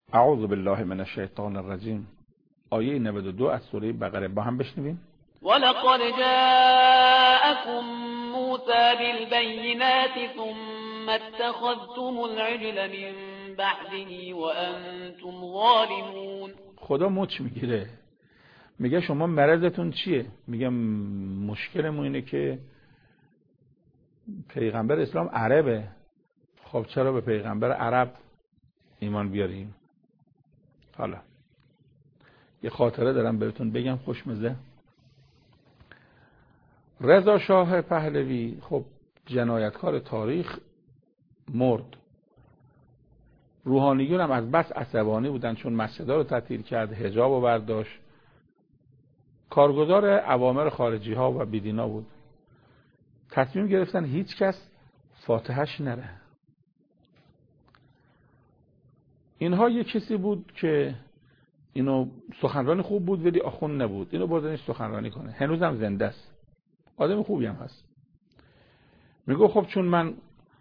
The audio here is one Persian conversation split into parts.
اعوذ بالله من الشیطان الرجیم. آیه 92 از سوره بقره با هم بشنویم. ولقد جاءكم موسى بالبينات ثم اتخذتم العجل من بعده وأنتم ظالمون. خدا مچ میگیره، میگه شما مرضتون چیه؟ میگه مشکلمون اینه که پیغمبر اسلام عربه. خب چرا به پیغمبر عرب ایمان بیاریم؟ حالا یه خاطره دارم بهتون بگم خوشمزه. رضا شاه پهلوی خب جنایتکار تاریخ مرد. روحانیون هم از بس عصبانی بودن چون مسجدها رو تعطیل کرد، حجاب رو برداشت، کارگزار اوامر خارجی ها و بیدینا بود. تصمیم گرفتن هیچ کس فاتحش نره. اینها یک کسی بود که اینو سخنرانی خوب بود ولی آخوند نبود، اینو بردنش سخنرانی کنه، هنوزم زنده است، آدم خوبی هم هست. میگه خب چون من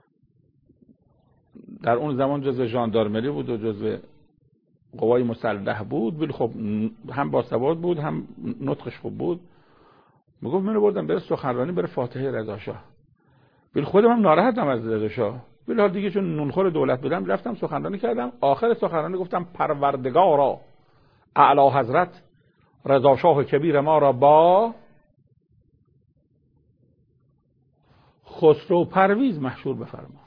در اون زمان جزء ژاندارمری بود و جزء قوای مسلح بود، ولی خب هم باسواد بود هم نطقش خوب بود. میگفت منو بردم بره سخنرانی بره فاتحه رضا شاه. ولی خودم هم ناراحتم از رضا شاه، ولی حال دیگه چون نونخور دولت بودم رفتم سخنرانی کردم. آخر سخنرانی گفتم پروردگارا اعلی حضرت رضا شاه کبیر ما را با خسرو پرویز محشور بفرما.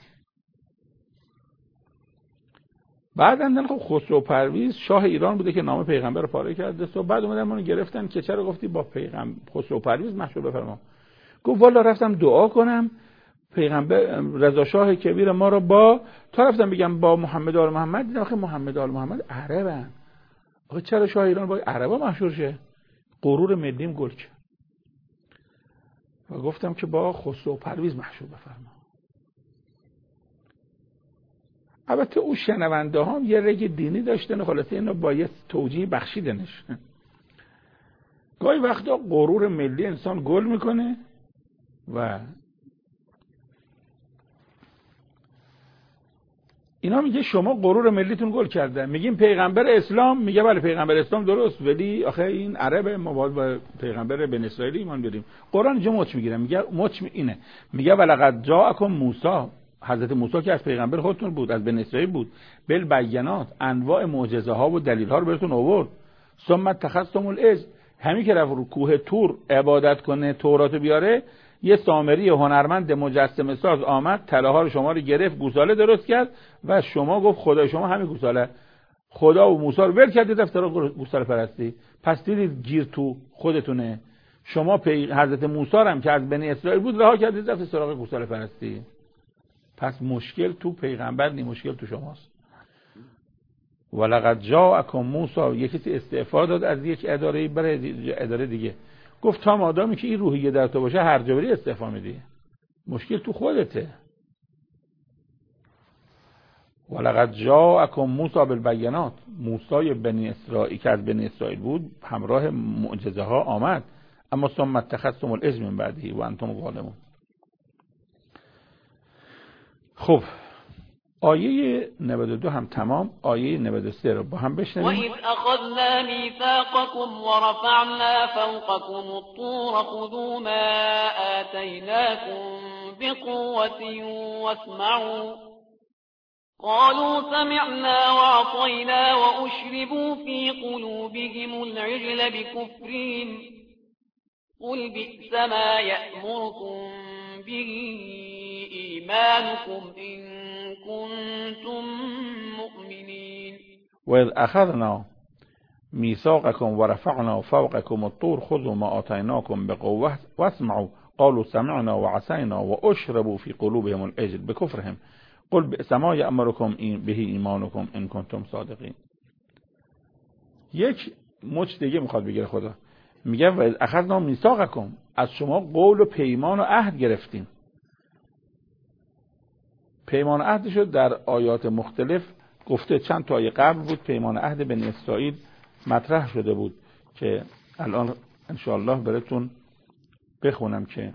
بعدن خب خسرو پرویز شاه ایران بوده که نام پیغمبر رو پاره کرده. تو بعد اومدن منو گرفتن که چرا گفتی با پیغمبر خسرو پرویز محشور بفرما. گفت والا رفتم دعا کنم پیغمبر رضا شاه کبیر ما رو با تا رفتم بگم با محمد آل محمد، دیدم آخه محمد آل محمد عربن. آخه چرا شاه ایران با عربا محشور شه؟ غرور ملیم گل کرد و گفتم که با خسرو پرویز محشور بفرما. البته او شنونده هم یه رگ دینی داشتن، خلاصه اینو با یه توجیه بخشیدنش. گاهی وقتا غرور ملی انسان گل میکنه و اینا میگه شما غرور ملیتون گل کرده. میگیم پیغمبر اسلام، میگه بله پیغمبر اسلام درست، ولی آخه این عربه، ما باید با پیغمبر بنی اسرائیل ایمان بیاریم. قرآن اینجا مچ میگیره، میگه مچ اینه، میگه ولقد جاءکم موسی، حضرت موسی که از پیغمبر خودتون بود، از بنی اسرائیل بود، بالبینات انواع معجزه ها و دلیل ها رو بهتون آورد. ثم اتخذتم العجل، همین که رفت رو کوه طور عبادت کنه تورات بیاره، یه سامری هنرمند مجسمه ساز آمد طلاها رو شما رو گرفت، گوساله درست کرد و شما گفت خدای شما همین گوساله. خدا و موسی رو ول کردید رفت گوساله پرستی. پس دیدید گیر تو خودتونه. شما حضرت موسی هم که از بنی اسرائیل بود رها کردید رفت سراغ گوساله پرستی. پس مشکل تو پیغمبر نی، مشکل تو شماست. ولقد جاءکم موسی، یکی استعفا داد از یک اداره برای اداره دیگه. گفت تا مادامی که این روحیه در تو باشه هر جا بری استعفا میدی، مشکل تو خودته. ولقد جاءکم موسی بالبینات، موسی بنی اسرائیل که از بنی اسرائیل بود همراه معجزه ها آمد. اما ثم اتخذتم العجل من بعده و انتم ظالمون. خب آیه 92 هم تمام، آیه 93 رو با هم بشنویم. وَإِذْ أَخَذْنَا مِيثَاقَكُمْ وَرَفَعْنَا فَوْقَكُمُ الطُّورَ خُذُوا مَا آتَيْنَاكُمْ بِقُوَّةٍ وَاسْمَعُوا قَالُوا سَمِعْنَا وَعَصَيْنَا وَأُشْرِبُوا فِي قُلُوبِهِمُ الْعِجْلَ بِكُفْرِهِمْ قُلْ بِئْسَ مَا يَأْمُرُكُمْ بِهِ إِيمَانُكُمْ إِن كنتم مؤمنين. وإذ أخذنا ميثاقكم ورفعنا فوقكم الطور خذوا ما آتيناكم بقوة واسمعوا قالوا سمعنا وعصينا وأشربوا في قلوبهم العجل بكفرهم قل بئس ما يأمركم به إيمانكم إن كنتم صادقين. یک مچ دیگه میخواد بگیره خدا، میگه و اخذنا میثاقکم، از شما قول و پیمان و عهد گرفتیم. پیمان عهد شد در آیات مختلف گفته، چند تا آیه قبل بود پیمان عهد بنی اسرائیل مطرح شده بود که الان انشاءالله براتون بخونم که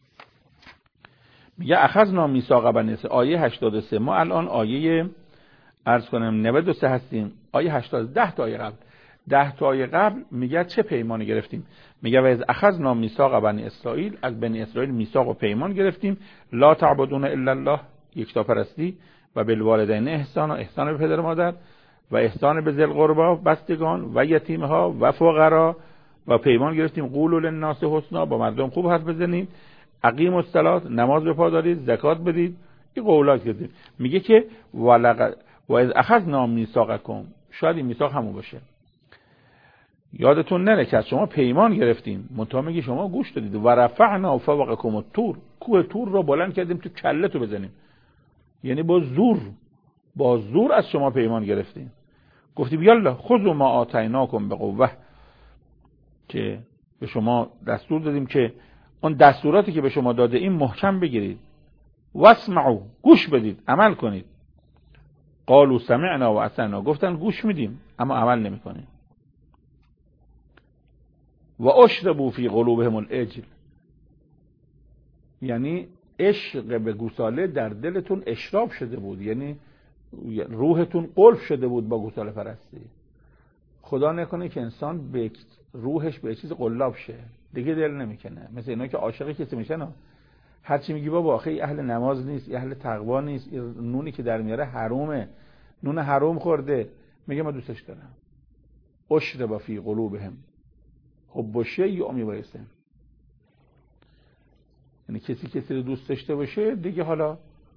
میگه اخذنا میثاق بنی اسرائیل. آیه 83، ما الان آیه عرض کنم 93 هستیم. آیه 80 10 تا آیه قبل 10 تا آیه قبل میگه چه پیمانی گرفتیم؟ میگه و از اخذنا میثاق بنی اسرائیل، از بنی اسرائیل میثاق و پیمان گرفتیم، لا تعبدون الا الله، یکتاپرستی، و بالوالدین احسان، و احسان به پدر مادر، و احسان به ذی القربی، بستگان و یتیمها و فقرا، و پیمان گرفتیم قولوا للناس حسنا، با مردم خوب حرف بزنید، اقیموا الصلاة، نماز به پا دارید، زکات بدید. این قولات گفتیم. میگه که و از اخذنا میثاقکم، شاید این میثاق همون باشه. یادتون نره که از شما پیمان گرفتیم، منتها میگه شما گوش دادید. و رفعنا فوقکم الطور، کوه طور رو بلند کردیم تو کلهتو بزنیم. یعنی با زور از شما پیمان گرفتیم. گفتیم یالا خذوا ما آتیناکم بقوه، که به شما دستور دادیم که اون دستوراتی که به شما داده این محکم بگیرید. واسمعوا، گوش بدید، عمل کنید. قالوا سمعنا و اطعنا، گفتن گوش میدیم اما عمل نمیکنیم. و اشربوا فی قلوبهم العجل، یعنی عشق به گوساله در دلتون اشراب شده بود، یعنی روحتون قلف شده بود با گوساله پرستی. خدا نکنه که انسان به روحش به چیز قلاب شه، دیگه دل نمیکنه. مثل اینا که عاشق کسی میشن، هرچی میگی بابا آخه اهل نماز نیست، اهل تقوا نیست، نونی که در میاره حرومه، نون حروم خورده، میگه من دوستش دارم. اشرب فی قلوبهم حب الشیء و میبایسته، یعنی کسی رو دوست داشته باشه دیگه، حالا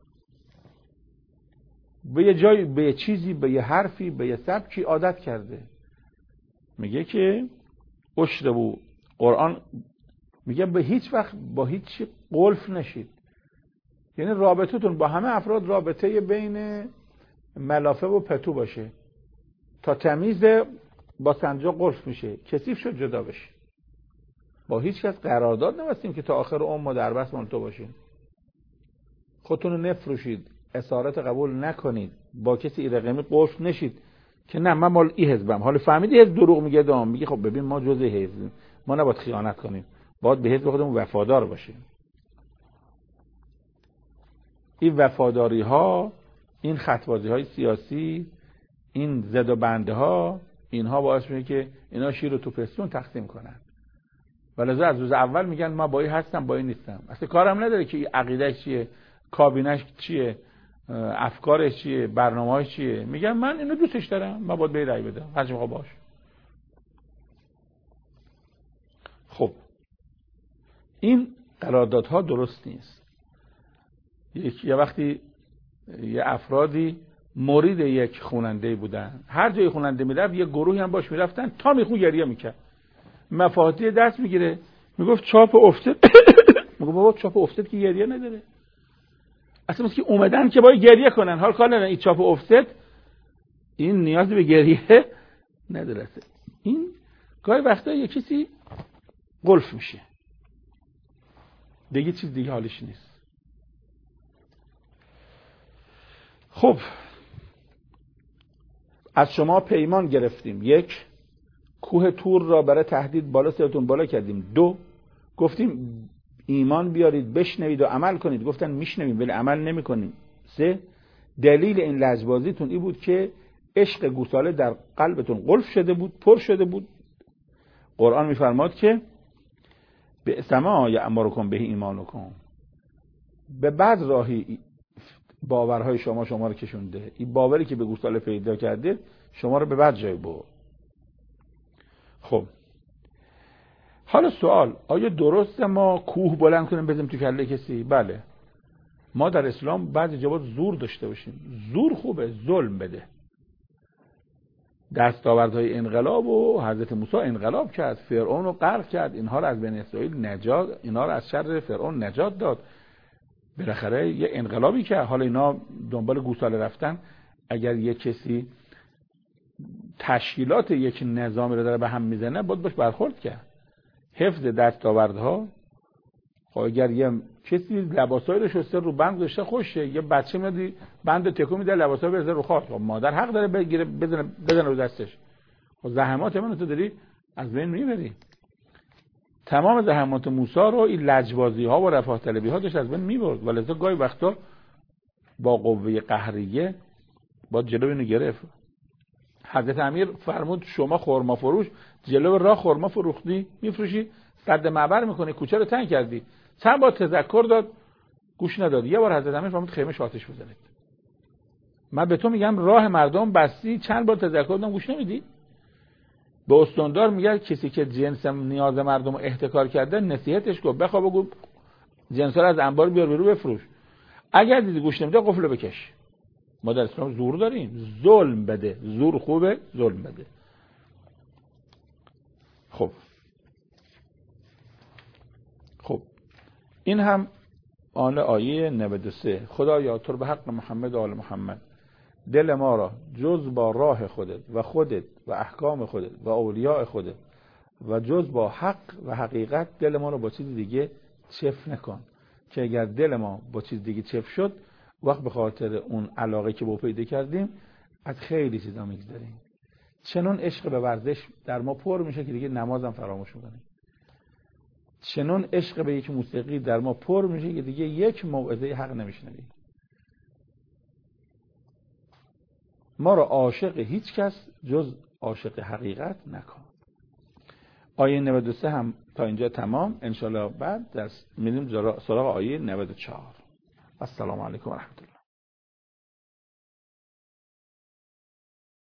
به یه جایی، به یه چیزی، به یه حرفی، به یه سبکی عادت کرده. میگه که اشربوا، قرآن میگه به هیچ وقت با هیچ چی قلف نشید. یعنی رابطتون با همه افراد رابطه بین ملافه و پتو باشه، تا تمیز با سنجاق قلف میشه، کثیف شد جدا بشه. با هیچ کس قرارداد نبستیم که تا آخر عمر در بس مال تو باشیم. خودتون رو نفروشید، اسارت قبول نکنید، با کسی ایرقمی قلف نشید که نه من مال این حزبم. حالا فهمیدی حزب دروغ میگه، دام میگه خب ببین ما جزء حزبیم، ما نباید خیانت کنیم، باید به حزب خودمون وفادار باشیم. این وفاداری ها، این خطبازی های سیاسی، این زد و بنده ها، اینها باعث میشه که اینا شیر رو تو پستون تقسیم کنن. ولذا از روز اول میگن ما با این هستم با این نیستم. اصلا کارم نداره که عقیدهش چیه، کابینش چیه، افکارش چیه، برنامه‌اش چیه. میگن من اینو دوستش دارم، من باید به رأی بدم، هر چی باش. خب این قراردادها درست نیست. یه وقتی یه افرادی مرید یک خواننده بودن، هر جای خواننده میرفت یه گروهی هم باش میرفتن، تا میخون گریه میکرد، مفاتیح دست میگیره، میگفت چاپ افتاد. میگه بابا چاپ افتاد که گریه نداره. اصلا مثل که اومدن که باید گریه کنن، حال کار ندارن این چاپ افتاد، این نیاز به گریه نداره. این گاهی وقتا یه کسی قلف میشه دیگه، چیز دیگه حالش نیست. خب از شما پیمان گرفتیم، 1 کوه طور را برای تهدید بالا سرتون بالا کردیم، 2 گفتیم ایمان بیارید بشنوید و عمل کنید، گفتن میشنویم ولی عمل نمیکنیم، 3 دلیل این لجبازیتون این بود که عشق گوساله در قلبتون قلف شده بود، پر شده بود. قرآن میفرماد که به سما یأمرکم به ایمانکم، به بد راهی باورهای شما رو کشونده. این باوری که به گوساله پیدا کرده شما رو به بد جای برد. خب حالا سوال، آیا درسته ما کوه بلند کنیم بزنیم تو کله کسی؟ بله، ما در اسلام بعضی جواب زور داشته باشیم. زور خوبه، ظلم بده. دستاوردهای انقلاب و حضرت موسی انقلاب کرد، فرعون رو غرق کرد، اینها رو از بنی اسرائیل نجات، اینها رو از شر فرعون نجات داد. بالاخره یه انقلابی کرد. حالا اینا دنبال گوساله رفتن. اگر یه کسی تشکیلات یک نظامی رو داره به هم میزنه باید باش برخورد کرد. حفظ دستاوردها. خب اگر یه کسی لباسایی رو شسته رو بند گذاشته خوشه، یه بچه میاد بند تکون میده لباسا رو بذاره رو خاک، مادر حق داره بگیره بزنه رو دستش. خب زحمات منو تو داری از بین میبری. تمام زحمات موسی رو این لجبازی ها و رفاه طلبی ها داشت از بین میبرد. ولذا گاهی وقتا با قوه قهریه با جلو اینو گرفت. حضرت امیر فرمود شما خرما فروش جلو راه خرما فروختی میفروشی، سد معبر میکنی، کوچه رو تنگ کردی. چند بار تذکر داد گوش نداد. یه بار حضرت امیر فرمود خیمه آتش بزنید. من به تو میگم راه مردم بستی، چند بار تذکر دادم گوش نمیدی. به استاندار میگه کسی که جنس نیاز مردم رو احتکار کرده نصیحتش کن، بخواب بگو جنسا رو از انبار بیار بیرون بفروش. اگر دیدی گوش نمیده قفل بکش. ما در اسلام زور داریم، ظلم بده. زور خوبه، ظلم بده. خب این هم آیه 93. خدایا تو به حق محمد و آل محمد دل ما را جز با راه خودت و احکام خودت و اولیاء خودت و جز با حق و حقیقت دل ما را با چیز دیگه چف نکن، که اگر دل ما با چیز دیگه چف شد وقت به خاطر اون علاقه که با پیدا کردیم از خیلی چیزا میگذریم. چنون عشق به ورزش در ما پر میشه که دیگه نمازم فراموش میکنیم. چنون عشق به یک موسیقی در ما پر میشه که دیگه یک موعظه حق نمیشنویم. ما را عاشق هیچ کس جز عاشق حقیقت نکن. آیه 93 هم تا اینجا تمام. انشالله بعد میریم سراغ آیه 94. السلام علیکم و رحمت الله.